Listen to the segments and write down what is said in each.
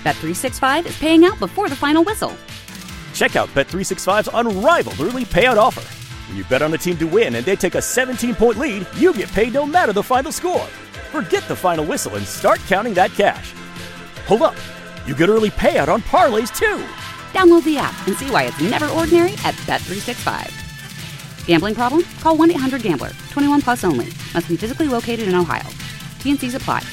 Bet365 is paying out before the final whistle. Check out Bet365's unrivaled early payout offer. When you bet on a team to win and they take a 17-point lead, you get paid no matter the final score. Forget the final whistle and start counting that cash. Hold up. You get early payout on parlays, too. Download the app and see why it's never ordinary at Bet365. Gambling problem? Call 1-800-GAMBLER. 21 plus only. Must be physically located in Ohio. T&Cs apply.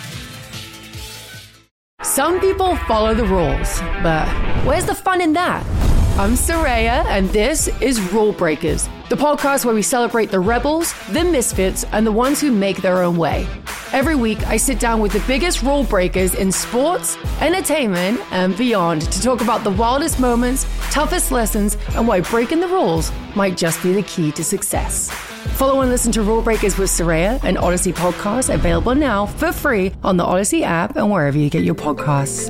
Some people follow the rules, but where's the fun in that? I'm Soraya, and this is Rule Breakers, the podcast where we celebrate the rebels, the misfits, and the ones who make their own way. Every week, I sit down with the biggest rule breakers in sports, entertainment, and beyond to talk about the wildest moments, toughest lessons, and why breaking the rules might just be the key to success. Follow and listen to Rule Breakers with Soraya, an Odyssey podcast available now for free on the Odyssey app and wherever you get your podcasts.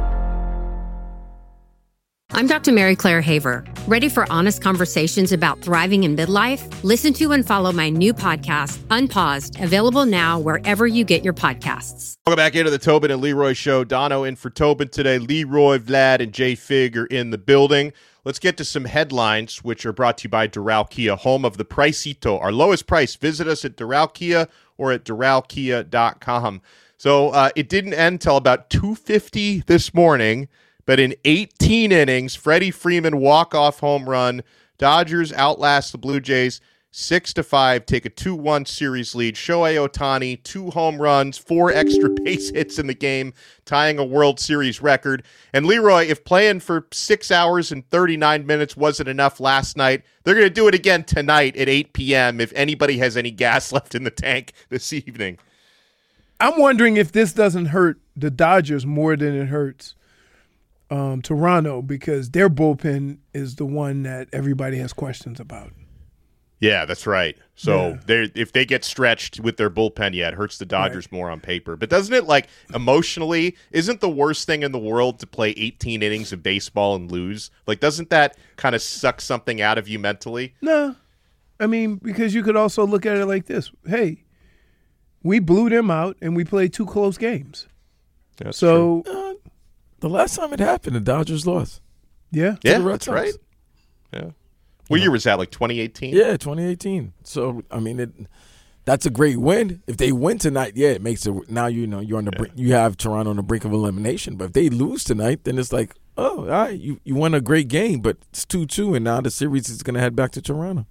I'm Dr. Mary Claire Haver. Ready for honest conversations about thriving in midlife? Listen to and follow my new podcast, Unpaused, available now wherever you get your podcasts. Welcome back into the Tobin and Leroy Show. Dono in for Tobin today. Leroy, Vlad, and Jay Fig are in the building. Let's get to some headlines, which are brought to you by Doral Kia, home of the Pricito, our lowest price. Visit us at Doral Kia or at DoralKia.com. So it didn't end till about 2:50 this morning. But in 18 innings, Freddie Freeman walk-off home run. Dodgers outlast the Blue Jays 6-5, take a 2-1 series lead. Shohei Ohtani, 2 home runs, 4 extra base hits in the game, tying a World Series record. And Leroy, if playing for 6 hours and 39 minutes wasn't enough last night, they're going to do it again tonight at 8 p.m. if anybody has any gas left in the tank this evening. I'm wondering if this doesn't hurt the Dodgers more than it hurts Toronto, because their bullpen is the one that everybody has questions about. Yeah, that's right. So if they get stretched with their bullpen, it hurts the Dodgers more on paper. But doesn't it, like, emotionally, isn't the worst thing in the world to play 18 innings of baseball and lose? Like, doesn't that kind of suck something out of you mentally? No. I mean, because you could also look at it like this. Hey, we blew them out and we played 2 close games. That's so true. The last time it happened, the Dodgers lost. Yeah, that's right. Yeah. What year was that, like 2018? Yeah, 2018. So, I mean, that's a great win. If they win tonight, it makes it – now you're on the brink. You have Toronto on the brink of elimination. But if they lose tonight, then it's like, oh, all right, you won a great game, but it's 2-2, and now the series is going to head back to Toronto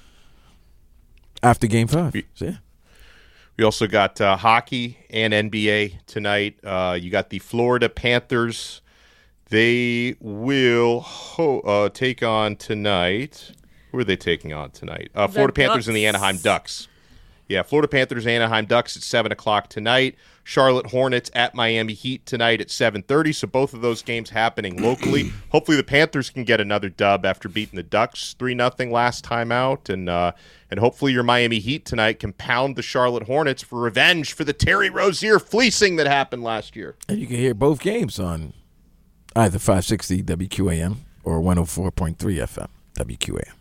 after Game 5. So, yeah. We also got hockey and NBA tonight. You got the Florida Panthers. They will take on tonight. Who are they taking on tonight? Florida Panthers and the Anaheim Ducks. Yeah, Florida Panthers, Anaheim Ducks at 7 o'clock tonight. Charlotte Hornets at Miami Heat tonight at 7:30. So both of those games happening locally. Hopefully the Panthers can get another dub after beating the Ducks 3-0 last time out. And hopefully your Miami Heat tonight can pound the Charlotte Hornets for revenge for the Terry Rozier fleecing that happened last year. And you can hear both games on either 560 WQAM or 104.3 FM WQAM.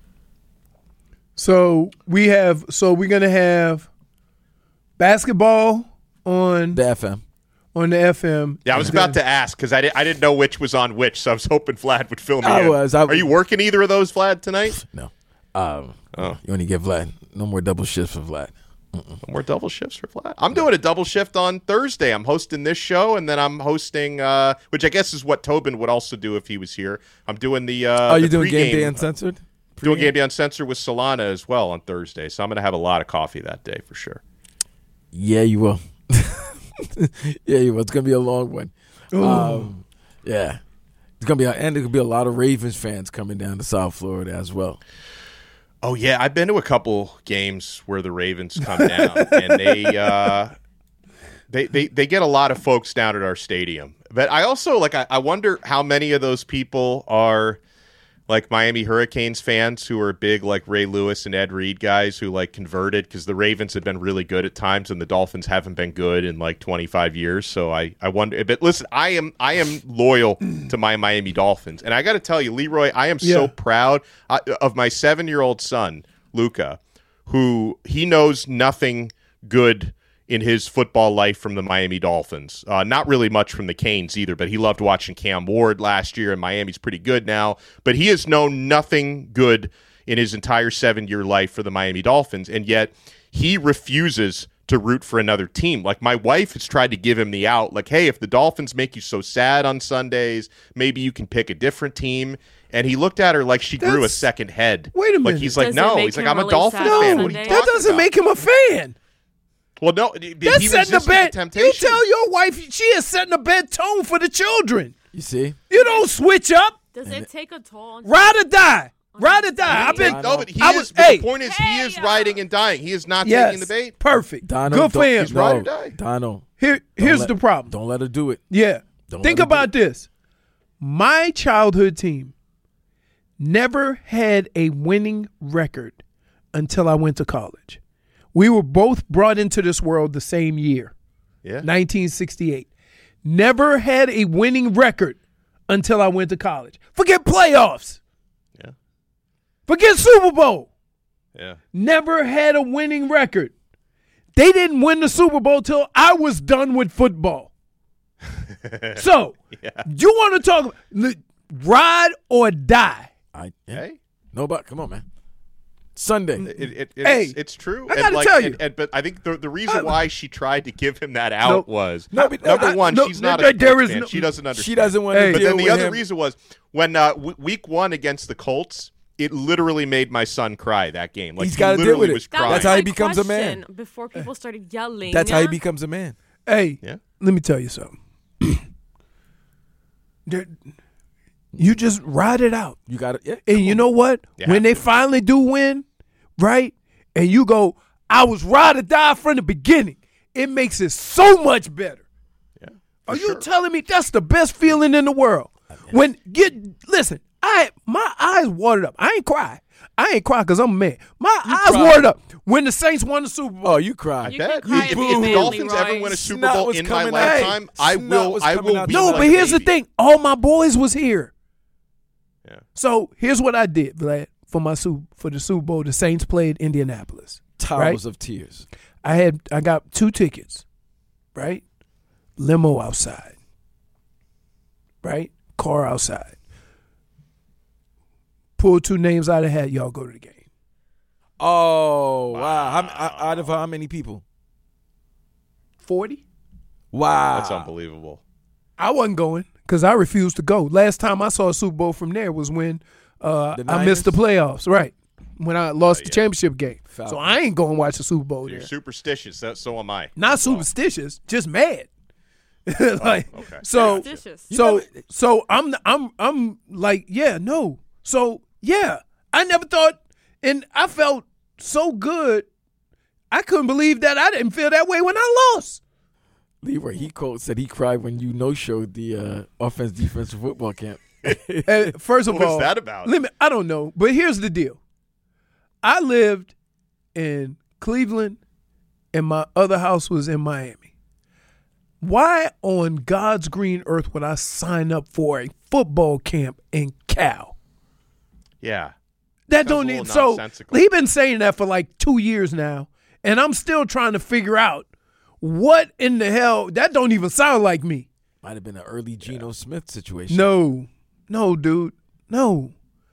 So we're gonna have basketball on the FM. On the FM. Yeah, I was about to ask because I didn't know which was on which, so I was hoping Vlad would fill me in. Are you working either of those, Vlad, tonight? No. You only get Vlad. No more double shifts for Vlad. No more double shifts for Vlad. I'm doing a double shift on Thursday. I'm hosting this show, and then I'm hosting, which I guess is what Tobin would also do if he was here. I'm doing the you're doing Game Day Uncensored? Doing Game Day Uncensored with Solana as well on Thursday, so I'm going to have a lot of coffee that day for sure. Yeah, you will. Yeah, you will. It's going to be a long one. Yeah. It's going to be, and there could be a lot of Ravens fans coming down to South Florida as well. Oh, yeah. I've been to a couple games where the Ravens come down, and they get a lot of folks down at our stadium. But I also, I wonder how many of those people are, like, Miami Hurricanes fans who are big, like, Ray Lewis and Ed Reed guys who, like, converted because the Ravens have been really good at times and the Dolphins haven't been good in, like, 25 years. So I wonder. But listen, I am loyal to my Miami Dolphins. And I got to tell you, Leroy, I am so proud of my 7-year-old son, Luca, who he knows nothing good in his football life from the Miami Dolphins. Not really much from the Canes either, but he loved watching Cam Ward last year, and Miami's pretty good now. But he has known nothing good in his entire 7-year life for the Miami Dolphins, and yet he refuses to root for another team. Like, my wife has tried to give him the out, like, hey, if the Dolphins make you so sad on Sundays, maybe you can pick a different team. And he looked at her like she grew a second head. Wait a minute. Like, he's like, Does no. it make He's like, him I'm a really Dolphin sad on fan. What are you Sundays? talking That doesn't about? make him a fan. Well, no, That's he setting a resisted the bad. temptation. You tell your wife she is setting a bad tone for the children. You see? You don't switch up. Does it take a toll on Ride or die. Ride or die. I've been. No, but hey. the point is, he is riding and dying. He is not Yes. taking the bait. Perfect. Dono, Good for him. He's ride or die. Dono. Here's the problem. Don't let her do it. Yeah. Don't Think let her do about this. My childhood team never had a winning record until I went to college. We were both brought into this world the same year, Yeah. 1968. Never had a winning record until I went to college. Forget playoffs. Yeah. Forget Super Bowl. Yeah. Never had a winning record. They didn't win the Super Bowl till I was done with football. So, you want to talk ride or die? Hey. No, but come on, man. Sunday. It's true. I gotta tell you. But I think the reason why she tried to give him that out was but number one, she's not a sports fan. She doesn't understand. She doesn't want Hey. to But deal then the with other him. reason was when week 1 against the Colts, it literally made my son cry that game. Like, He's he got to deal literally with it. was crying. That's how he becomes a man. Before people started yelling. That's how he becomes a man. Hey, Yeah. let me tell you something. You just ride it out. You got it. And you know what? Yeah. When they finally do win, right? And you go, I was ride or die from the beginning. It makes it so much better. Yeah, Are for you sure. telling me that's the best feeling in the world? Listen, my eyes watered up. I ain't cry because I'm mad. My eyes cried. watered up when the Saints won the Super Bowl. Oh, you cried. You Bet. can cry If if the you're Dolphins Leroy. ever win a Super Snot Bowl was in my coming out. lifetime, I Snot will was I coming will out. weep No, like but a here's the baby. thing. All my boys was here. Yeah. So here's what I did, Vlad, for the Super Bowl. The Saints played Indianapolis. Towers of tears. I got 2 tickets, right? Limo outside, right? Car outside. Pull 2 names out of the hat. Y'all go to the game. Oh, wow. Out of how many people? 40? Wow. That's unbelievable. I wasn't going because I refused to go. Last time I saw a Super Bowl from there was when I missed the playoffs, right? When I lost the championship game. Falcons. So I ain't going to watch the Super Bowl You're there. superstitious. So am I. Not superstitious, just mad. Like okay. so. Superstitious. So I'm like, yeah, no. So yeah, I never thought, and I felt so good. I couldn't believe that I didn't feel that way when I lost. Leroy, he said he cried when you no-showed the offense-defensive football camp. First of What was all, that about? I don't know, but here's the deal. I lived in Cleveland, and my other house was in Miami. Why on God's green earth would I sign up for a football camp in Cal? Yeah. That Sounds don't a need little so. nonsensical. He been saying that for like 2 years now, and I'm still trying to figure out what in the hell. That don't even sound like me. Might have been an early Geno Smith situation. No, dude, no.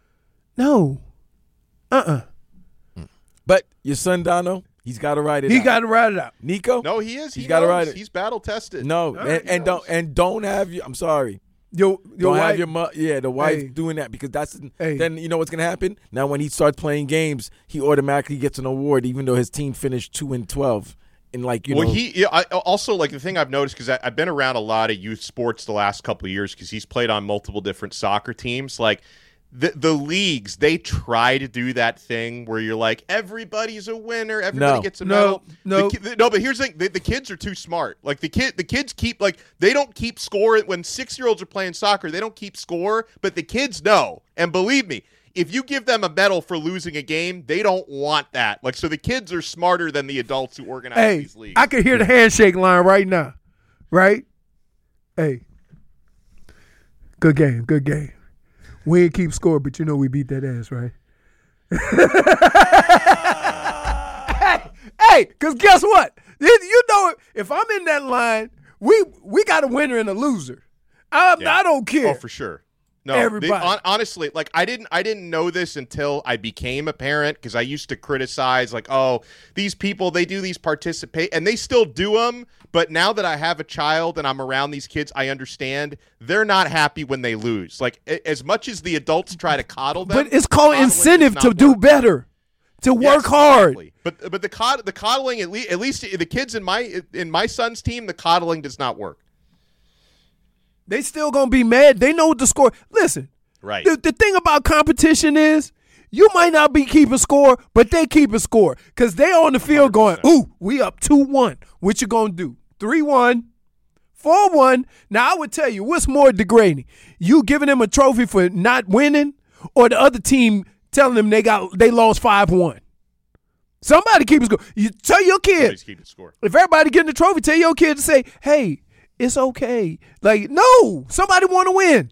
But your son, Dono, he's got to ride it out. He got to ride it out. Nico? No, he is. He's gotta knows. ride it. He's battle tested. No, right, don't have you. I'm sorry. Your Don't have wife, the wife Hey. doing that because that's Hey. then you know what's gonna happen. Now when he starts playing games, he automatically gets an award, even though his team finished 2-12. And like you Well, know, I also like the thing I've noticed because I've been around a lot of youth sports the last couple of years because he's played on multiple different soccer teams. Like the leagues, they try to do that thing where you're like everybody's a winner, everybody No. gets a medal. No. No, but here's the thing: the kids are too smart. Like the kids keep like they don't keep score when 6-year-olds are playing soccer. They don't keep score, but the kids know. And believe me, if you give them a medal for losing a game, they don't want that. Like, so the kids are smarter than the adults who organize Hey, these leagues. I can hear the handshake line right now. Right? Hey. Good game. We ain't keep score, but you know we beat that ass, right? hey, because guess what? You know, if I'm in that line, we got a winner and a loser. I don't care. Oh, for sure. No, Everybody. Honestly, like I didn't know this until I became a parent, because I used to criticize like, oh, these people, they do these participate, and they still do them. But now that I have a child and I'm around these kids, I understand they're not happy when they lose. Like as much as the adults try to coddle them, but it's called coddling incentive does to not do work. better, to Yes, work hard. exactly. But the coddling, at least the kids in my son's team, the coddling does not work. They still gonna be mad. They know what the score. Listen, Right. The thing about competition is you might not be keeping score, but they keep a score because they on the field 100%. going, ooh, we up 2-1. What you gonna do? 3-1, 4-1. Now I would tell you, what's more degrading? You giving them a trophy for not winning, or the other team telling them they lost 5-1? Somebody keep a score. You tell your kid. Somebody's keeping score. If everybody getting the trophy, tell your kid to say, hey, it's okay. Like, no, somebody want to win.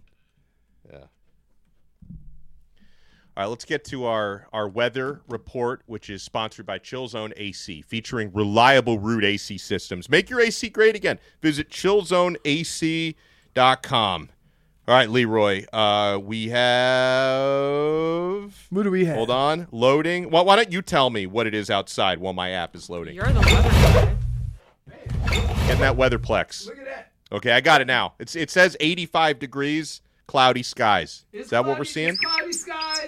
All right, let's get to our weather report, which is sponsored by ChillZone AC, featuring reliable root AC systems. Make your AC great again. Visit chillzoneac.com. All right, Leroy, we have... What do we have? Hold on. Loading. Well, why don't you tell me what it is outside while my app is loading? You're the weather guy. Getting that weatherplex. Look at that. Okay, I got it now. It says 85 degrees, cloudy skies. It's Is that what cloudy- we're seeing? It's cloudy skies.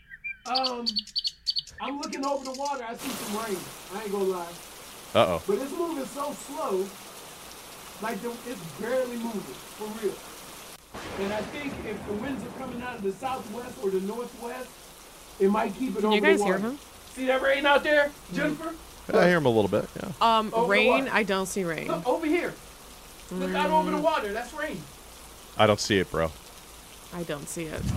I'm looking over the water. I see some rain. I ain't gonna lie. Uh-oh. But it's moving so slow, like it's barely moving, for real. And I think if the winds are coming out of the southwest or the northwest, it might keep it Can over you guys the hear water. him? See that rain out there, Jennifer? I hear him a little bit, yeah. Over the Rain? water. I don't see rain. Look, over here. Look out over the water. That's rain. I don't see it, bro. I don't see it.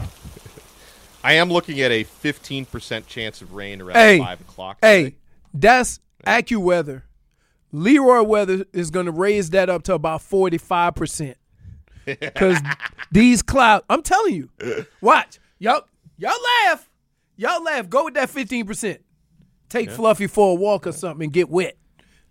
I am looking at a 15% chance of rain around 5 o'clock. Hey, that's AccuWeather. Leroy Weather is going to raise that up to about 45%. Because these clouds, I'm telling you, watch. Y'all laugh. Y'all laugh. Go with that 15%. Take Fluffy for a walk or something and get wet.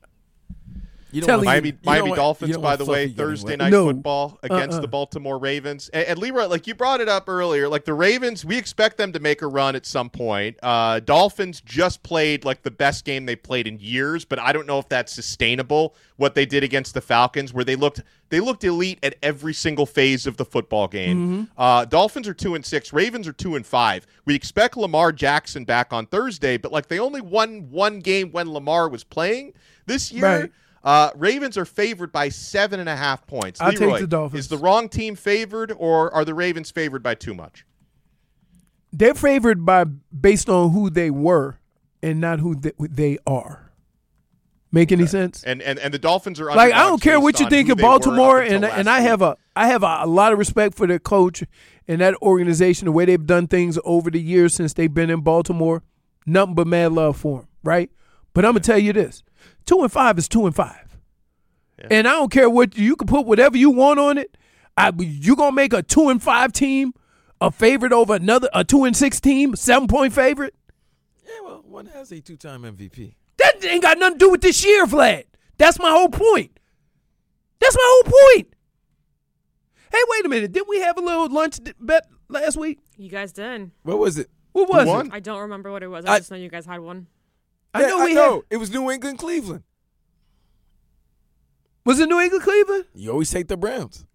You Tell want- you- Miami you Dolphins, don't by want the way, Fluffy getting Thursday wet. night No. football against the Baltimore Ravens. And Leroy, like you brought it up earlier, like the Ravens, we expect them to make a run at some point. Dolphins just played like the best game they played in years, but I don't know if that's sustainable, what they did against the Falcons, where they looked elite at every single phase of the football game. Dolphins are 2-6, Ravens are 2-5. We expect Lamar Jackson back on Thursday, but like they only won one game when Lamar was playing this year. Right. Ravens are favored by 7.5 points. I'll take Leroy, the Dolphins. is the wrong team favored, or are the Ravens favored by too much? They're favored based on who they were and not who they are. Make any sense? And the Dolphins are Like, I underdogs don't care based what you on think who of they were up Baltimore, until and last I have a lot of respect for their coach and that organization, the way they've done things over the years since they've been in Baltimore. Nothing but mad love for them, right? But I'm gonna tell you this: 2-5 is 2-5, and I don't care what you can put whatever you want on it. You gonna make a 2-5 team a favorite over a 2-6 team, 7-point favorite? Yeah, well, one has a 2-time MVP. That ain't got nothing to do with this year, Vlad. That's my whole point. That's my whole point. Hey, wait a minute. Didn't we have a little lunch bet last week? You guys did. What was it? What was won? it? I don't remember what it was. I just know you guys had one. I know we had. It was New England, Cleveland. Was it New England, Cleveland? You always take the Browns.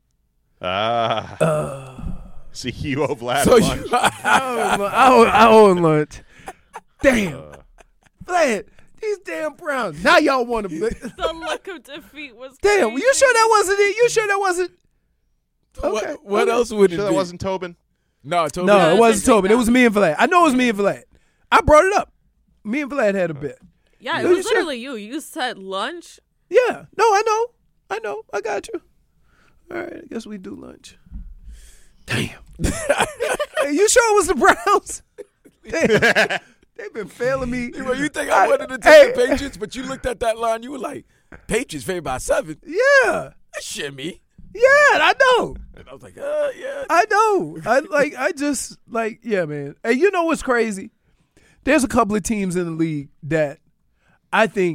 See, you owe Vlad So lunch. I owe lunch. Damn. Vlad, these damn Browns. Now y'all want to. The look of defeat was Damn, crazy. you sure that wasn't it? You sure that wasn't? Okay. What else would it Sure that be? wasn't Tobin? No, Toby. No, No, it wasn't it's Tobin. It not. was me and Vlad. I know it was me and Vlad. I brought it up. Me and Vlad had a bet. Yeah, it You was sure? literally you. You said lunch. Yeah. No, I know. I got you. All right, I guess we do lunch. Damn. Hey, you sure it was the Browns? Damn. They've been failing me. You think I wanted to take the Patriots, but you looked at that line, you were like, Patriots favored by 7. Yeah. That shit me. Yeah, I know. And I was like, yeah. I know. Yeah, man. Hey, you know what's crazy? There's a couple of teams in the league that I think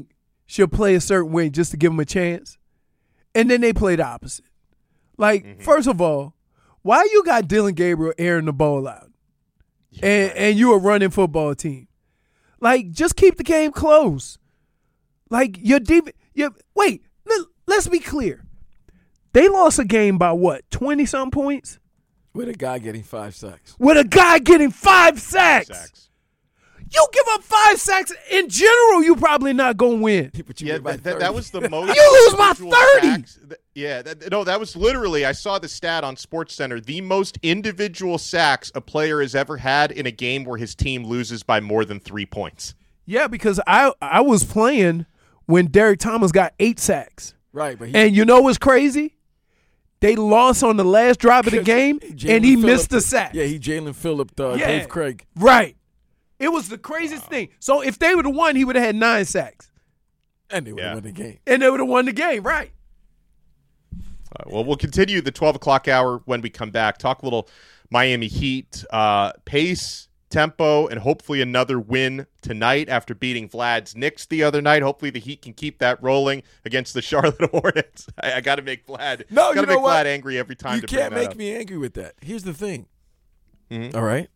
she'll play a certain way just to give them a chance, and then they play the opposite. Like, first of all, why you got Dylan Gabriel airing the ball out, and you a running football team? Like, just keep the game close. Like, wait, let's be clear. They lost a game by what, 20-something points? With a guy getting 5 sacks. With a guy getting 5 sacks. You give up 5 sacks, in general, you probably not going to win. But you Yeah, win by that was the most. You lose by 30. Sacks. Yeah, that was literally, I saw the stat on SportsCenter, the most individual sacks a player has ever had in a game where his team loses by more than 3 points. Yeah, because I was playing when Derek Thomas got 8 sacks. Right. But And you know what's crazy? They lost on the last drive of the game, and he missed the sack. Yeah, he Jalen Phillip, Dave Craig. Right. It was the craziest thing. So if they would have won, he would have had 9 sacks. And they would have won the game. And they would have won the game, right. Well, we'll continue the 12 o'clock hour when we come back. Talk a little Miami Heat pace, tempo, and hopefully another win tonight after beating Vlad's Knicks the other night. Hopefully the Heat can keep that rolling against the Charlotte Hornets. I got to make Vlad. No, got to make Vlad angry every time. You to can't bring that make up. me angry with that. Here's the thing. Mm-hmm. All right.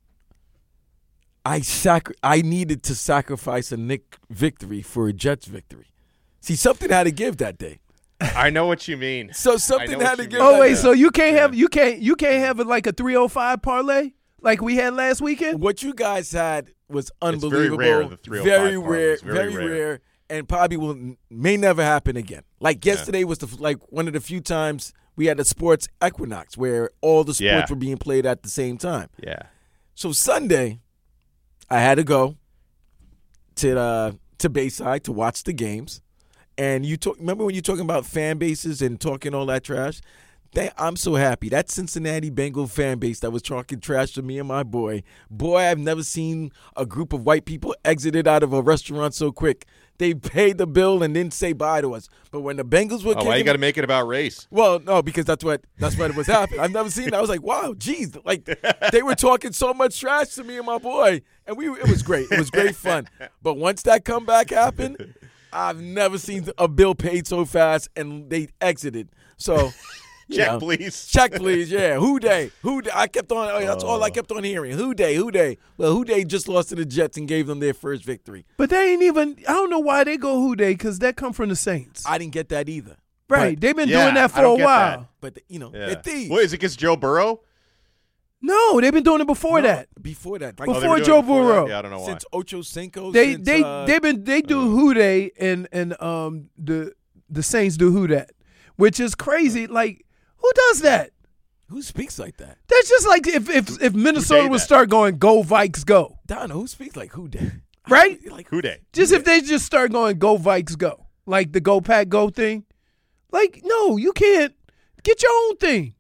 I needed to sacrifice a Knick victory for a Jets victory. See, something had to give that day. I know what you mean. So something had to give. Oh that wait, day. so you can't have you can't have it like a 305 parlay like we had last weekend? What you guys had was unbelievable. very rare, the 305 Very parlay. rare, It's very rare, and probably may never happen again. Like yesterday was one of the few times we had a sports equinox where all the sports were being played at the same time. Yeah. So Sunday, I had to go to Bayside to watch the games. And remember when you're talking about fan bases and talking all that trash? I'm so happy. That Cincinnati Bengal fan base that was talking trash to me and my boy. Boy, I've never seen a group of white people exited out of a restaurant so quick. They paid the bill and didn't say bye to us. But when the Bengals were kicking, Why you got to make it about race? Well, no, because that's what was happening. I've never seen that. I was like, wow, geez. Like, they were talking so much trash to me and my boy. And it was great. It was great fun. But once that comeback happened, I've never seen a bill paid so fast and they exited. So, Check, please. Check, please. Yeah. Who day? I kept on. That's all I kept on hearing. Who day? Well, who day just lost to the Jets and gave them their first victory. But they ain't even. I don't know why they go who day because that come from the Saints. I didn't get that either. Right. But, they've been doing that for a while. But they're thieves. What is it against Joe Burrow? No, they've been doing it before that. Before that. Before they were doing Joe it before Burrow. that? Yeah, I don't know why. Since Ocho Cinco. They do who they and the Saints do who that, which is crazy. Like, who does that? Who speaks like that? That's just like if Minnesota would that? start going go Vikes go, Donna, who speaks like who day? right? Like Who day? Just if they just start going go Vikes go, like the go Pack go thing. Like, no, you can't. Get your own thing.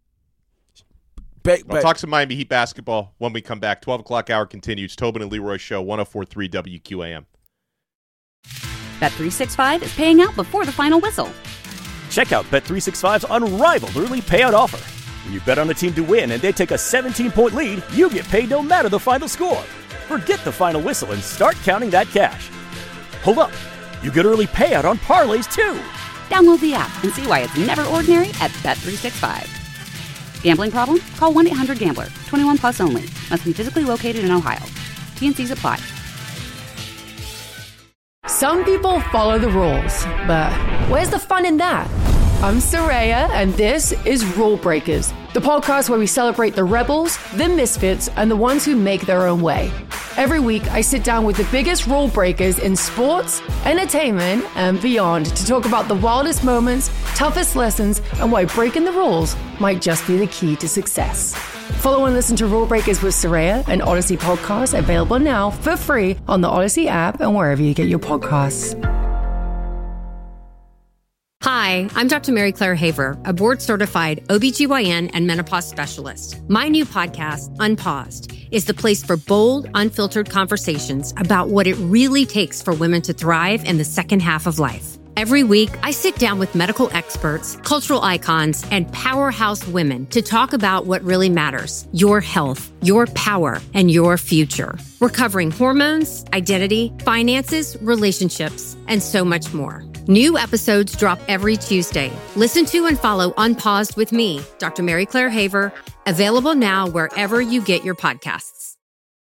We'll talk some Miami Heat basketball when we come back. 12 o'clock hour continues. Tobin and Leroy Show, 104.3 WQAM. Bet365 is paying out before the final whistle. Check out Bet365's unrivaled early payout offer. When you bet on a team to win and they take a 17-point lead, you get paid no matter the final score. Forget the final whistle and start counting that cash. Hold up. You get early payout on parlays, too. Download the app and see why it's never ordinary at Bet365. Gambling problem? Call 1-800-GAMBLER. 21 plus only. Must be physically located in Ohio. T&Cs apply. Some people follow the rules, but where's the fun in that? I'm Soraya, and this is Rule Breakers, the podcast where we celebrate the rebels, the misfits, and the ones who make their own way. Every week, I sit down with the biggest rule breakers in sports, entertainment, and beyond to talk about the wildest moments, toughest lessons, and why breaking the rules might just be the key to success. Follow and listen to Rule Breakers with Soraya, an Odyssey podcast available now for free on the Odyssey app and wherever you get your podcasts. Hi, I'm Dr. Mary Claire Haver, a board-certified OBGYN and menopause specialist. My new podcast, Unpaused, is the place for bold, unfiltered conversations about what it really takes for women to thrive in the second half of life. Every week, I sit down with medical experts, cultural icons, and powerhouse women to talk about what really matters: your health, your power, and your future. We're covering hormones, identity, finances, relationships, and so much more. New episodes drop every Tuesday. Listen to and follow Unpaused with me, Dr. Mary Claire Haver, available now wherever you get your podcasts.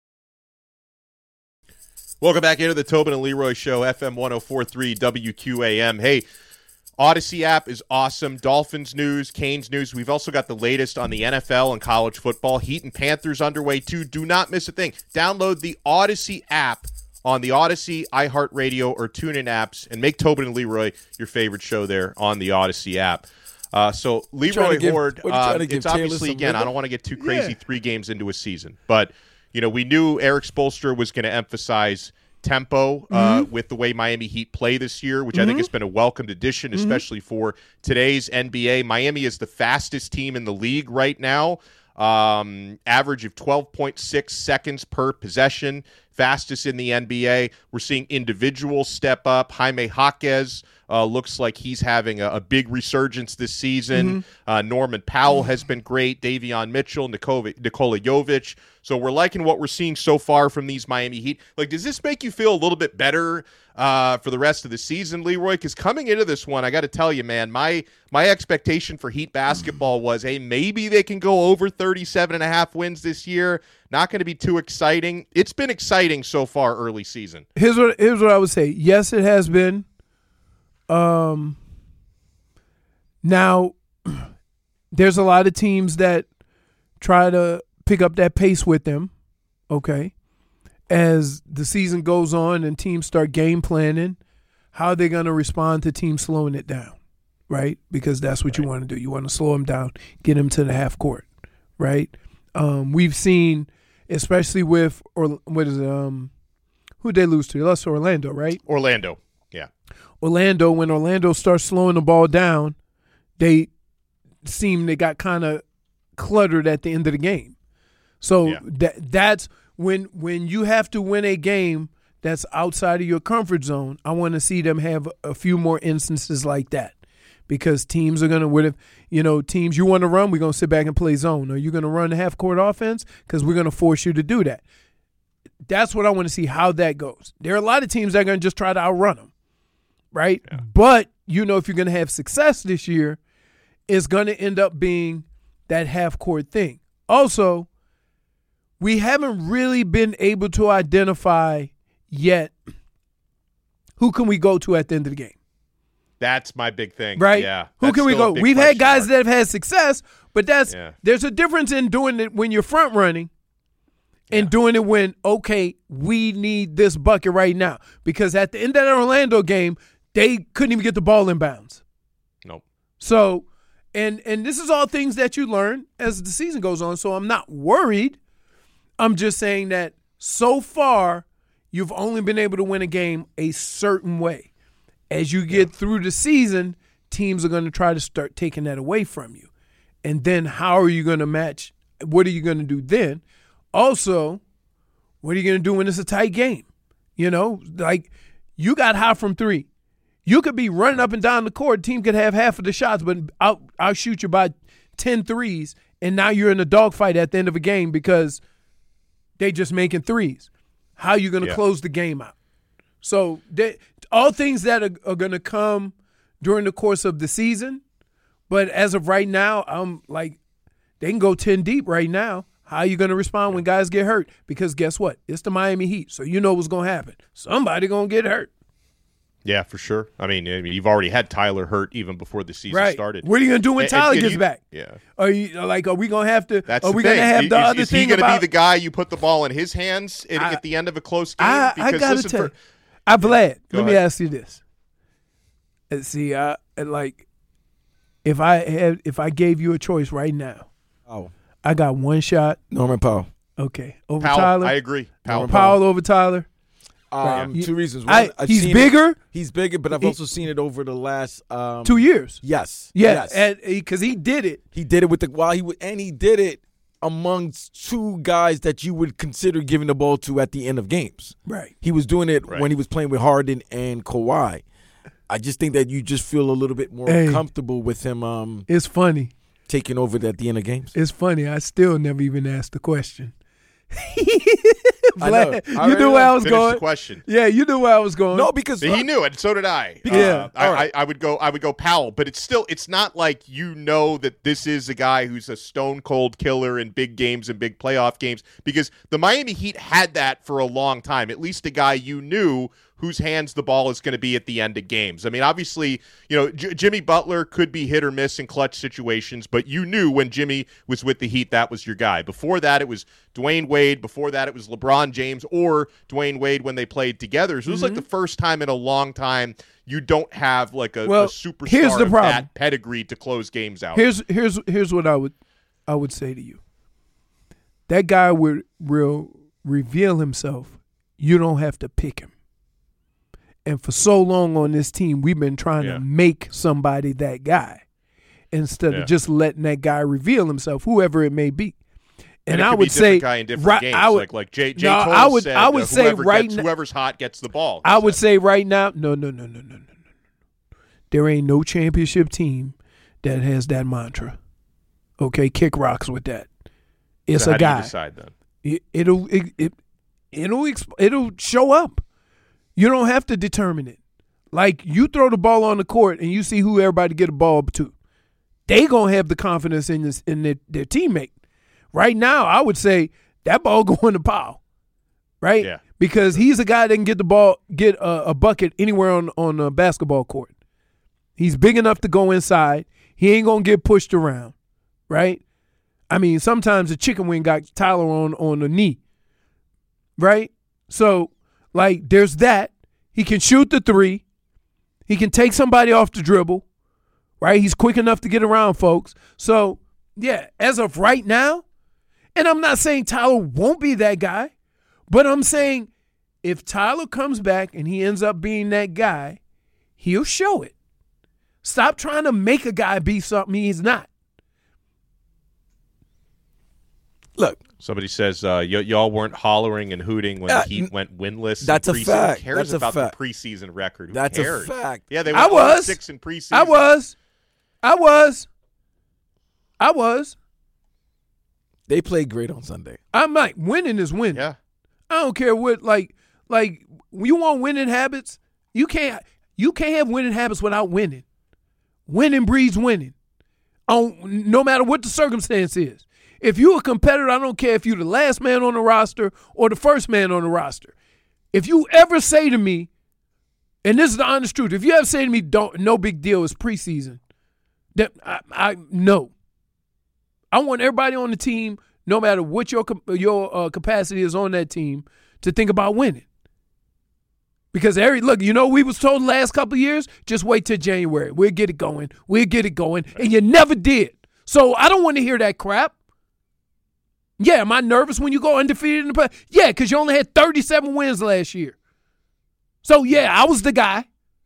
Welcome back into the Tobin and Leroy Show, FM 104.3 WQAM. Hey, Odyssey app is awesome. Dolphins news, Canes news. We've also got the latest on the NFL and college football. Heat and Panthers underway, too. Do not miss a thing. Download the Odyssey app on the Odyssey, iHeartRadio, or TuneIn apps, and make Tobin and Leroy your favorite show there on the Odyssey app. So Leroy Horde, it's obviously, again, I don't want to get too crazy 3 games into a season, but we knew Eric Spoelstra was going to emphasize tempo with the way Miami Heat play this year, which I think has been a welcomed addition, especially for today's NBA. Miami is the fastest team in the league right now, average of 12.6 seconds per possession, fastest in the NBA. We're seeing individuals step up. Jaime Jaquez looks like he's having a big resurgence this season. Norman Powell has been great. Davion Mitchell, Nikola Jovic. So we're liking what we're seeing so far from these Miami Heat. Like, does this make you feel a little bit better for the rest of the season, Leroy? Because coming into this one, I got to tell you, man, my expectation for Heat basketball was, hey, maybe they can go over 37.5 wins this year. Not going to be too exciting. It's been exciting so far early season. Here's what I would say. Yes, it has been. Now, there's a lot of teams that try to pick up that pace with them, okay? As the season goes on and teams start game planning, how they're going to respond to teams slowing it down, right? Because that's what you want to do. You want to slow them down, get them to the half court, right? We've seen, especially with, who they lose to? They lost to Orlando, right? Orlando, yeah. Orlando, when Orlando starts slowing the ball down, they got kind of cluttered at the end of the game. So that's when you have to win a game that's outside of your comfort zone. I want to see them have a few more instances like that, because teams are going to, teams you want to run, we're going to sit back and play zone. Are you going to run the half-court offense? Because we're going to force you to do that. That's what I want to see, how that goes. There are a lot of teams that are going to just try to outrun them, right? Yeah. But, if you're going to have success this year, it's going to end up being that half-court thing. Also, we haven't really been able to identify yet who can we go to at the end of the game. That's my big thing. Right? Yeah. Who can we go? We've had guys that have had success, but there's a difference in doing it when you're front running and doing it when, okay, we need this bucket right now. Because at the end of that Orlando game, they couldn't even get the ball in bounds. Nope. So, and this is all things that you learn as the season goes on, so I'm not worried. I'm just saying that so far, you've only been able to win a game a certain way. As you get through the season, teams are going to try to start taking that away from you. And then how are you going to match? What are you going to do then? Also, what are you going to do when it's a tight game? Like, you got hot from 3. You could be running up and down the court. Team could have half of the shots, but I'll shoot you by 10 threes, and now you're in a dogfight at the end of a game because they just making threes. How are you going to close the game out? So all things that are going to come during the course of the season, but as of right now, I'm like, they can go 10 deep right now. How are you going to respond when guys get hurt? Because guess what? It's the Miami Heat, so you know what's going to happen. Somebody going to get hurt. Yeah, for sure. I mean, you've already had Tyler hurt even before the season started. What are you going to do when Tyler gets back? Yeah. Are we going to have to? That's are we going to have the other is thing? Is he going to be the guy you put the ball in his hands at the end of a close game? I got to tell you. Vlad, let me ask you this. See, if I gave you a choice right now, I got one shot. Norman Powell. Okay, over Powell, Tyler. I agree. Powell over Tyler. Two reasons. One, he's bigger. He's bigger, but I've also seen it over the last 2 years. Yes. And because he did it. He did it he did it amongst 2 guys that you would consider giving the ball to at the end of games. Right. He was doing it when he was playing with Harden and Kawhi. I just think that you just feel a little bit more comfortable with him. It's funny. Taking over at the end of games. It's funny. I still never even asked the question. Vlad, you knew where I was going. The question. Yeah, you knew where I was going. No, because he knew it. So did I. I would go Powell, but it's not like you know that this is a guy who's a stone cold killer in big games and big playoff games, because the Miami Heat had that for a long time. At least a guy you knew whose hands the ball is going to be at the end of games. I mean, obviously, Jimmy Butler could be hit or miss in clutch situations, but you knew when Jimmy was with the Heat, that was your guy. Before that, it was Dwayne Wade. Before that, it was LeBron James or Dwayne Wade when they played together. So it was like the first time in a long time you don't have like a superstar here's the of problem. that pedigree to close games out. Here's what I would say to you. That guy will reveal himself. You don't have to pick him. And for so long on this team, we've been trying to make somebody that guy instead of just letting that guy reveal himself, whoever it may be. And I would say, guy in different games, like Jay Toll I would say right now, whoever's hot gets the ball. I would say right now, no. There ain't no championship team that has that mantra. Okay, kick rocks with that. It's so a guy. How do you decide then? It'll show up. You don't have to determine it. Like, you throw the ball on the court and you see who everybody get a ball to. They going to have the confidence in their teammate. Right now, I would say that ball going to Powell, right? Yeah. Because he's a guy that can get the ball, get a bucket anywhere on a basketball court. He's big enough to go inside. He ain't going to get pushed around, right? I mean, sometimes the chicken wing got Tyler on the knee, right? So, like, there's that. He can shoot the three. He can take somebody off the dribble, right? He's quick enough to get around folks. So, yeah, as of right now, and I'm not saying Tyler won't be that guy, but I'm saying if Tyler comes back and he ends up being that guy, he'll show it. Stop trying to make a guy be something he's not. Look. Somebody says y'all weren't hollering and hooting when the Heat went winless. That's a fact. Who cares about the preseason record? Who That's cares? a fact. Yeah, they went 6 in preseason. I was. They played great on Sunday. I'm like, winning is winning. Yeah. I don't care what, like when you want winning habits, you can't have winning habits without winning. Winning breeds winning. No matter what the circumstance is. If you're a competitor, I don't care if you're the last man on the roster or the first man on the roster. If you ever say to me, and this is the honest truth, if you ever say to me, no big deal, it's preseason, then I no. I want everybody on the team, no matter what your capacity is on that team, to think about winning. Because look, we was told the last couple of years, just wait till January. We'll get it going. And you never did. So I don't want to hear that crap. Yeah, am I nervous when you go undefeated in the play? Yeah, because you only had 37 wins last year. So, yeah, I was the guy.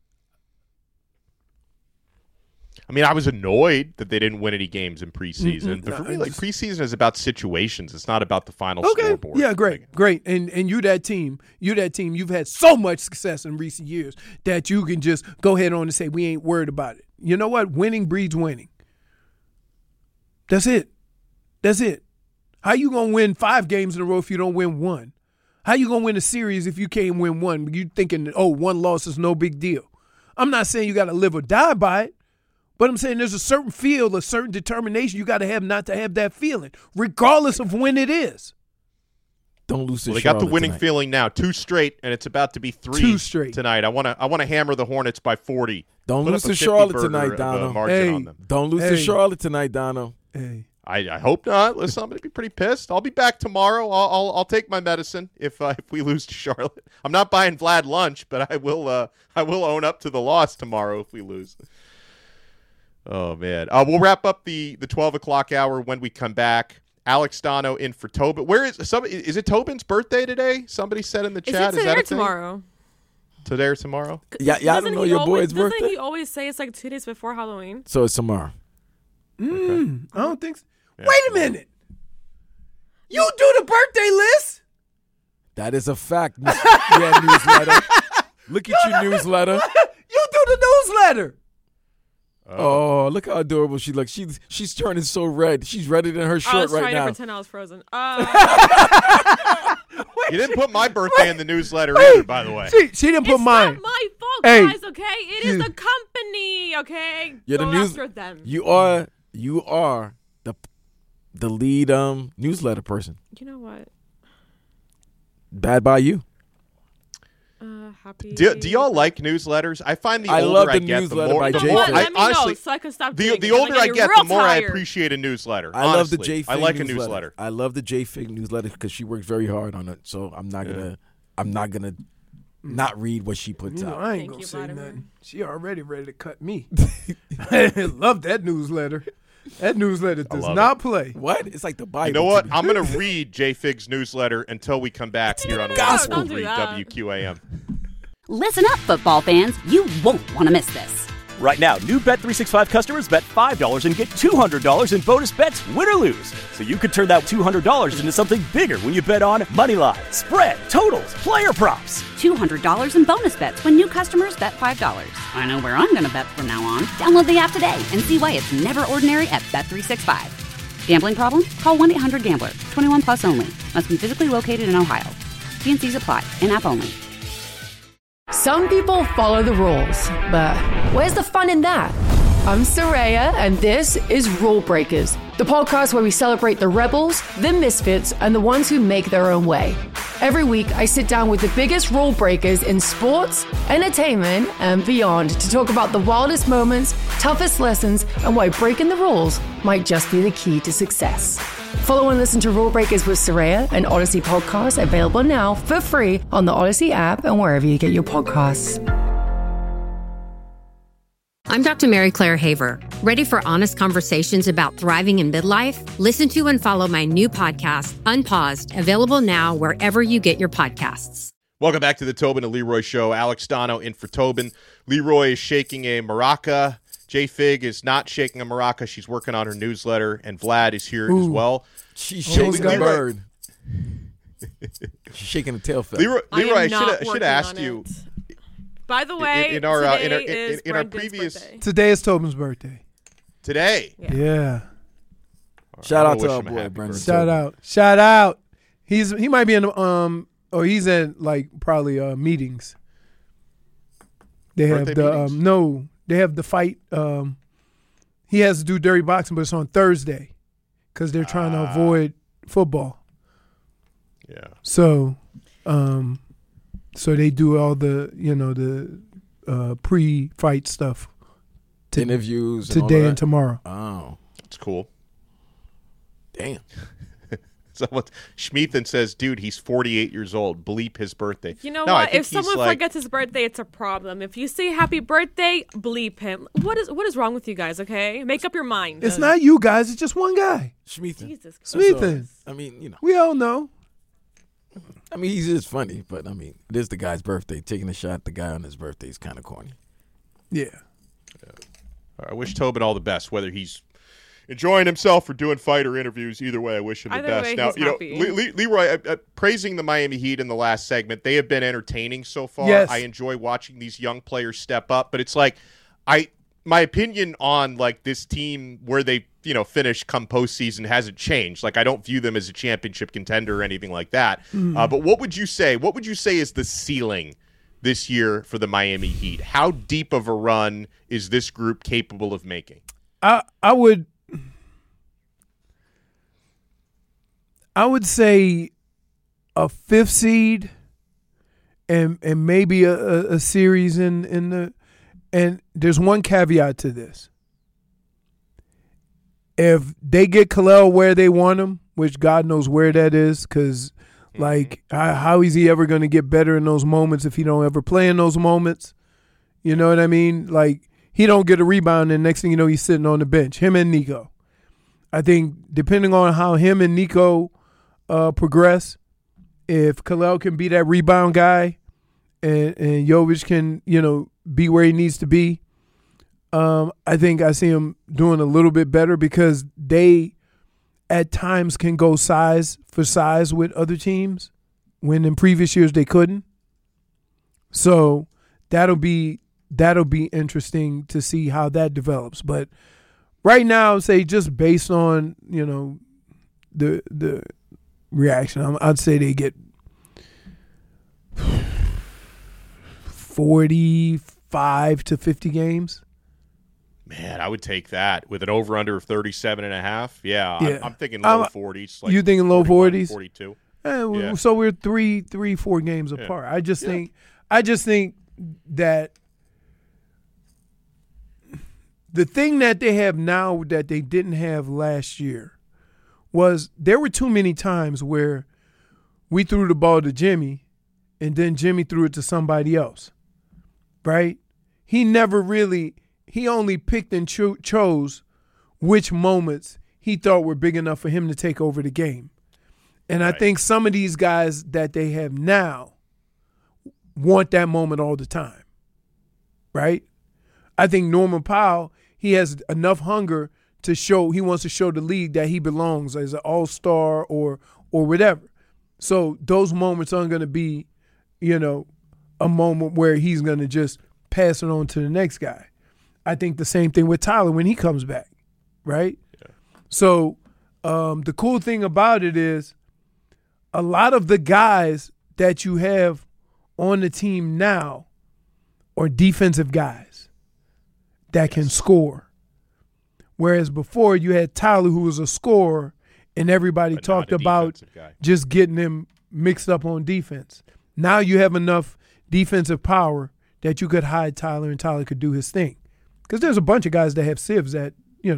I mean, I was annoyed that they didn't win any games in preseason. But for me, preseason is about situations. It's not about the final scoreboard. Yeah, great. And you that team, you've had so much success in recent years that you can just go ahead on and say, we ain't worried about it. You know what? Winning breeds winning. That's it. How you going to win 5 games in a row if you don't win one? How you going to win a series if you can't win one? You thinking, one loss is no big deal. I'm not saying you got to live or die by it, but I'm saying there's a certain feel, a certain determination you got to have not to have that feeling, regardless of when it is. Don't lose to They Charlotte got the winning tonight. feeling now. 2 straight, and it's about to be 3 tonight. I want to hammer the Hornets by 40. Don't Put lose up a to Charlotte 50 tonight, burger Dono. margin on them. Don't lose to Charlotte tonight, Dono. Hey. I hope not. Listen, I'm going to be pretty pissed. I'll be back tomorrow. I'll take my medicine if we lose to Charlotte. I'm not buying Vlad lunch, but I will own up to the loss tomorrow if we lose. Oh man, we'll wrap up the 12 o'clock hour when we come back. Alex Dono in for Tobin. Is it Tobin's birthday today? Somebody said in the chat. Is that it tomorrow? Today or tomorrow? Yeah, I don't know your boy's birthday. Doesn't he always say it's like 2 days before Halloween? So it's tomorrow. I don't think so. Yeah. Wait a minute. You do the birthday list? That is a fact. Yeah, newsletter. Look at your newsletter. You do the newsletter. Oh, look how adorable she looks. She's turning so red. She's redder than her I shirt was right trying now. to pretend I was frozen. You didn't put my birthday in the newsletter either, by the way. She didn't put It's mine. not my fault, Hey. guys, okay? It is the company, okay? You're the Go news. after them. You are the lead newsletter person. You know what? Bad by you. Happy. Do y'all like newsletters? I find the I older love I the get, the newsletter more. by The Jay more Fig. I Let me honestly, know so I can stop doing it, the 'cause older I'm I getting get, real the more I tired. appreciate a newsletter. I love the honestly. J Fig I like a newsletter. newsletter. I love the J Fig newsletter because she works very hard on it. So I'm not gonna not read what she puts You know, out. I ain't Thank gonna you, say Vladimir. nothing. She already ready to cut me. Love that newsletter. That newsletter does love not play. What? It's like the Bible. You know to what? me. I'm going to read J Fig's newsletter until we come back here on gospel. 103 Don't do that. WQAM. Listen up, football fans. You won't want to miss this. Right now, new Bet365 customers bet $5 and get $200 in bonus bets, win or lose. So you could turn that $200 into something bigger when you bet on money line, spread, totals, player props. $200 in bonus bets when new customers bet $5. I know where I'm going to bet from now on. Download the app today and see why it's never ordinary at Bet365. Gambling problem? Call 1-800-GAMBLER. 21 plus only. Must be physically located in Ohio. T&Cs apply. In-app only. Some people follow the rules, but where's the fun in that? I'm Soraya, and this is Rule Breakers, the podcast where we celebrate the rebels, the misfits, and the ones who make their own way. Every week, I sit down with the biggest rule breakers in sports, entertainment, and beyond to talk about the wildest moments, toughest lessons, and why breaking the rules might just be the key to success. Follow and listen to Rule Breakers with Soraya, an Odyssey podcast available now for free on the Odyssey app and wherever you get your podcasts. I'm Dr. Mary Claire Haver. Ready for honest conversations about thriving in midlife? Listen to and follow my new podcast, Unpaused, available now wherever you get your podcasts. Welcome back to the Tobin and Leroy Show. Alex Dono in for Tobin. Leroy is shaking a maraca. J Fig is not shaking a maraca. She's working on her newsletter, and Vlad is here as well. She's shaking a bird. She's shaking a tail feather. Leroy, I should have working asked on you. it. By the way, in our today is in our Brendan's previous birthday. Today is Tobin's birthday. Today. Yeah. Shout out wish to our him a boy, happy Brendan. birthday. Shout out. He might be in or he's in like probably meetings. They have Birthday meetings? They have the fight. He has to do dirty boxing, but it's on Thursday because they're trying to avoid football. Yeah. So, so they do all the pre-fight stuff Interviews and all today that. and tomorrow. Oh, It's cool. damn. Someone Schmeathan says, dude, he's 48 years old. Bleep his birthday. You know No, I what? think If someone he's forgets his birthday, it's a problem. If you say happy birthday, bleep him. What is wrong with you guys, okay? Make up your mind. It's not you guys. It's just one guy. Schmeathan. Jesus Christ. Schmeathan. I mean, We all know. I mean, he's just funny, but I mean, it is the guy's birthday. Taking a shot at the guy on his birthday is kind of corny. Yeah. I wish Tobin all the best, whether he's enjoying himself or doing fighter interviews. Either way, I wish him Either the best. way, Now, he's you know, happy. Leroy, praising the Miami Heat in the last segment, they have been entertaining so far. Yes. I enjoy watching these young players step up, but it's like my opinion on like this team where they finish come postseason hasn't changed. Like I don't view them as a championship contender or anything like that. But what would you say? What would you say is the ceiling this year for the Miami Heat? How deep of a run is this group capable of making? I would say a 5th seed and maybe a series in the, and there's one caveat to this. If they get Kalel where they want him, which God knows where that is, because like how is he ever going to get better in those moments if he don't ever play in those moments? You know what I mean? Like he don't get a rebound and next thing you know he's sitting on the bench, him and Nico. I think depending on how him and Nico progress, if Kalel can be that rebound guy and Jovic can, be where he needs to be, I think I see him doing a little bit better because they at times can go size for size with other teams when in previous years they couldn't. So that'll be that'll be interesting to see how that develops. But right now, say just based on the reaction, I'd say they get 45 to 50 games. Man, I would take that with an over-under of 37.5. Yeah. I'm thinking low 40s. You thinking low 40s? 42. Yeah. So we're 4 games apart. I just think that the thing that they have now that they didn't have last year was there were too many times where we threw the ball to Jimmy and then Jimmy threw it to somebody else, right? He only picked and chose which moments he thought were big enough for him to take over the game. And I think some of these guys that they have now want that moment all the time, right? I think Norman Powell, he has enough hunger to show, he wants to show the league that he belongs as an all-star or whatever. So those moments aren't going to be, a moment where he's going to just pass it on to the next guy. I think the same thing with Tyler when he comes back, right? Yeah. So the cool thing about it is a lot of the guys that you have on the team now are defensive guys that can score. Whereas before you had Tyler who was a scorer and everybody talked about just getting him mixed up on defense. Now you have enough defensive power that you could hide Tyler and Tyler could do his thing. Because there's a bunch of guys that have sieves that,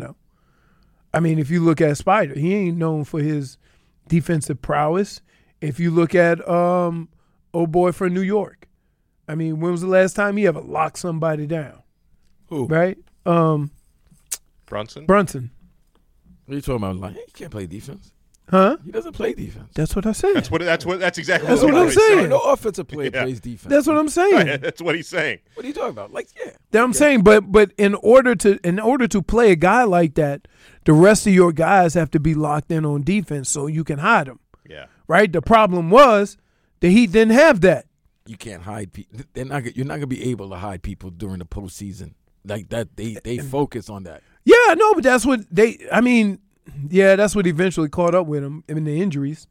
I mean, if you look at Spider, he ain't known for his defensive prowess. If you look at old boy from New York, I mean, when was the last time he ever locked somebody down? Who? Right? Brunson? What are you talking about? Like, he can't play defense. Huh? He doesn't play defense. That's what I said. That's exactly That's what I'm saying. No offensive player plays defense. That's what I'm saying. Right, that's what he's saying. What are you talking about? That I'm saying, but in order to play a guy like that, the rest of your guys have to be locked in on defense so you can hide them. Yeah. Right? The problem was the Heat didn't have that. You can't hide people. You're not going to be able to hide people during the postseason. Like that, they focus on that. Yeah, no, but that's what that's what eventually caught up with him in the injuries.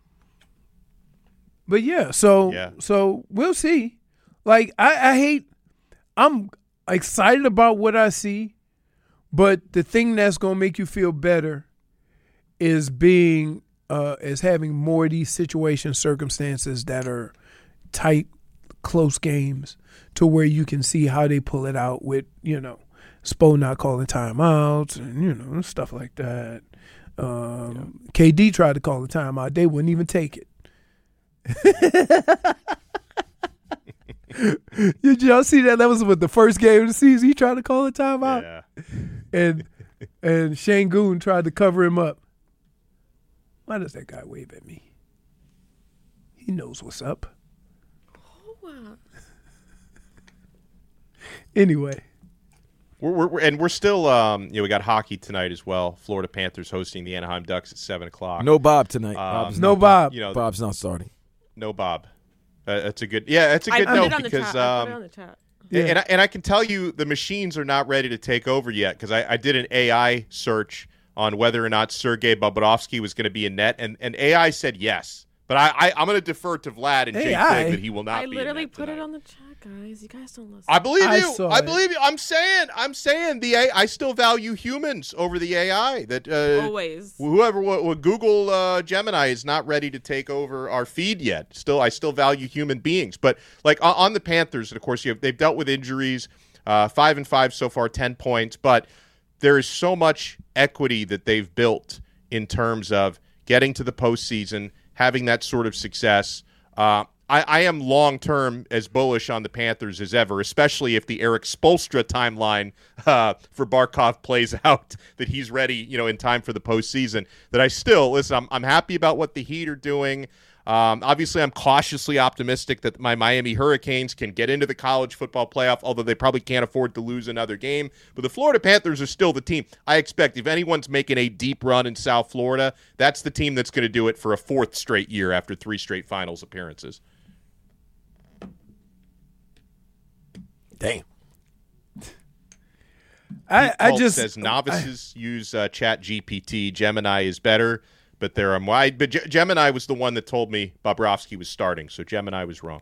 But so we'll see. Like I'm excited about what I see, but the thing that's gonna make you feel better is having more of these circumstances that are tight, close games to where you can see how they pull it out with, Spo not calling timeouts and, stuff like that. KD tried to call a timeout. They wouldn't even take it. Did y'all see that? That was with the first game of the season. He tried to call a timeout. Yeah. And Şengün tried to cover him up. Why does that guy wave at me? He knows what's up. Oh, wow. Anyway. We're still we got hockey tonight as well. Florida Panthers hosting the Anaheim Ducks at 7:00. No Bob tonight. Bob. Bob's not starting. No Bob. That's a good. Yeah, it's a good note because I put it on the chat. Yeah. And I can tell you the machines are not ready to take over yet because I did an AI search on whether or not Sergei Bobrovsky was going to be in net, and AI said yes. But I'm going to defer to Vlad and Jake Fig that he will not be in net. I literally put tonight. it on the chat, guys. You guys don't listen. I believe you. I it. believe you. I'm saying I still value humans over the AI. That always. Whoever Google Gemini is not ready to take over our feed yet. I still value human beings. But like on the Panthers, of course, they've dealt with injuries. 5-5 so far, 10 points. But there is so much equity that they've built in terms of getting to the postseason, having that sort of success. I am long-term as bullish on the Panthers as ever, especially if the Eric Spoelstra timeline for Barkov plays out, that he's ready, in time for the postseason. That I still, listen, I'm happy about what the Heat are doing. Obviously, I'm cautiously optimistic that my Miami Hurricanes can get into the college football playoff, although they probably can't afford to lose another game. But the Florida Panthers are still the team. I expect if anyone's making a deep run in South Florida, that's the team that's going to do it for a fourth straight year after 3 straight finals appearances. Damn. I just says novices use Chat GPT. Gemini is better, but there are wide. But Gemini was the one that told me Bobrovsky was starting, so Gemini was wrong.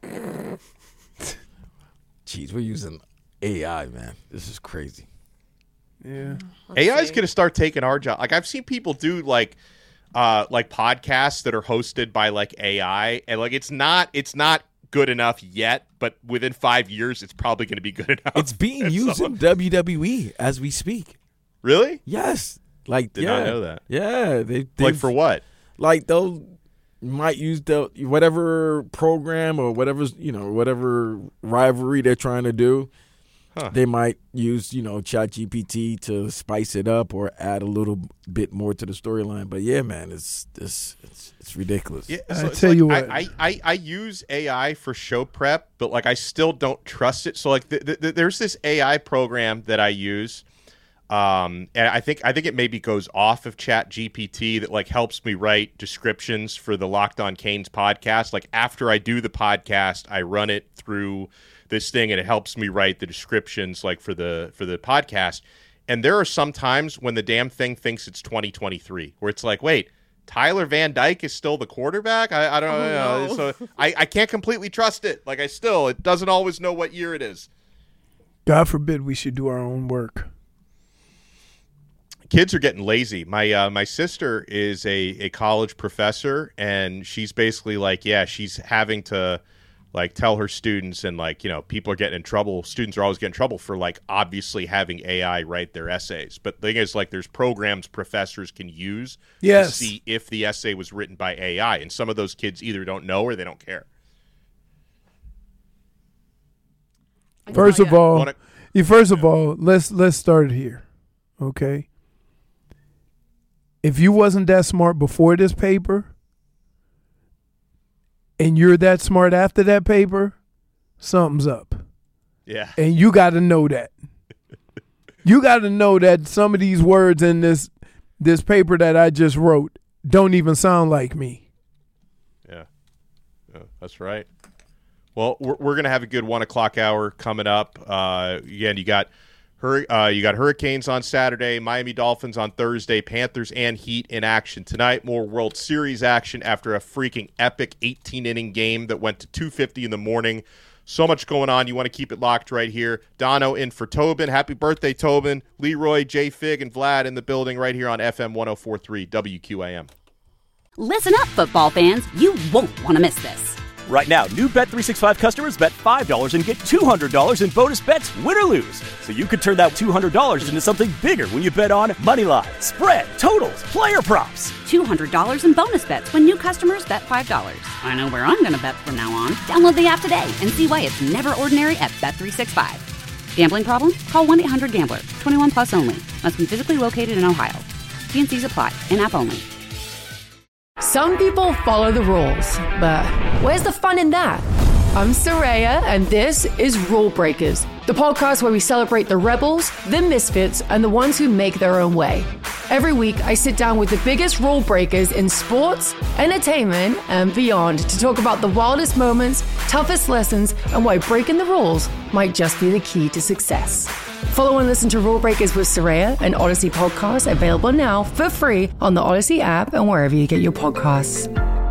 Jeez, we're using AI, man. This is crazy. Yeah. AI is going to start taking our job. Like I've seen people do like podcasts that are hosted by like AI, and like it's not good enough yet, but within 5 years, it's probably going to be good enough. It's being used in WWE as we speak. Really? Yes. Like Did not know that. Yeah. They Like for what? Like they'll might use the whatever program or whatever rivalry they're trying to do. Huh. They might use, ChatGPT to spice it up or add a little bit more to the storyline. But yeah, man, it's ridiculous. Yeah, I tell you what, I use AI for show prep, but like I still don't trust it. So like there's this AI program that I use, and I think it maybe goes off of ChatGPT that like helps me write descriptions for the Locked On Canes podcast. Like after I do the podcast, I run it through this thing and it helps me write the descriptions like for the podcast. And there are some times when the damn thing thinks it's 2023 where it's like, wait, Tyler Van Dyke is still the quarterback? I don't know. No. So I can't completely trust it. Like it doesn't always know what year it is. God forbid we should do our own work. Kids are getting lazy. My sister is a college professor, and she's basically like, she's having to like tell her students, and like, people are getting in trouble. Students are always getting in trouble for like obviously having AI write their essays. But the thing is, like, there's programs professors can use to see if the essay was written by AI, and some of those kids either don't know or they don't care. First of all, let's start it here, okay? If you wasn't that smart before this paper, and you're that smart after that paper, something's up. Yeah. And you got to know that. You got to know that some of these words in this paper that I just wrote don't even sound like me. Yeah, that's right. Well, we're going to have a good 1 o'clock hour coming up. Again, you got Hurricanes on Saturday, Miami Dolphins on Thursday, Panthers and Heat in action tonight. More World Series action after a freaking epic 18-inning game that went to 2:50 in the morning. So much going on. You want to keep it locked right here. Dono in for Tobin. Happy birthday, Tobin. Leroy, J. Fig, and Vlad in the building right here on FM 104.3 WQAM. Listen up, football fans. You won't want to miss this. Right now, new Bet365 customers bet $5 and get $200 in bonus bets, win or lose. So you could turn that $200 into something bigger when you bet on moneyline, spread, totals, player props. $200 in bonus bets when new customers bet $5. I know where I'm going to bet from now on. Download the app today and see why it's never ordinary at Bet365. Gambling problem? Call 1-800-GAMBLER. 21 plus only. Must be physically located in Ohio. T&Cs apply. In-app only. Some people follow the rules, but where's the fun in that? I'm Saraya, and this is Rule Breakers, the podcast where we celebrate the rebels, the misfits, and the ones who make their own way. Every week, I sit down with the biggest rule breakers in sports, entertainment, and beyond to talk about the wildest moments, toughest lessons, and why breaking the rules might just be the key to success. Follow and listen to Rule Breakers with Saraya, an Odyssey podcast available now for free on the Odyssey app and wherever you get your podcasts.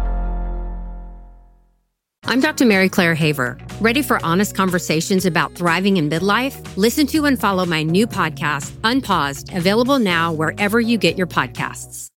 I'm Dr. Mary Claire Haver. Ready for honest conversations about thriving in midlife? Listen to and follow my new podcast, Unpaused, available now wherever you get your podcasts.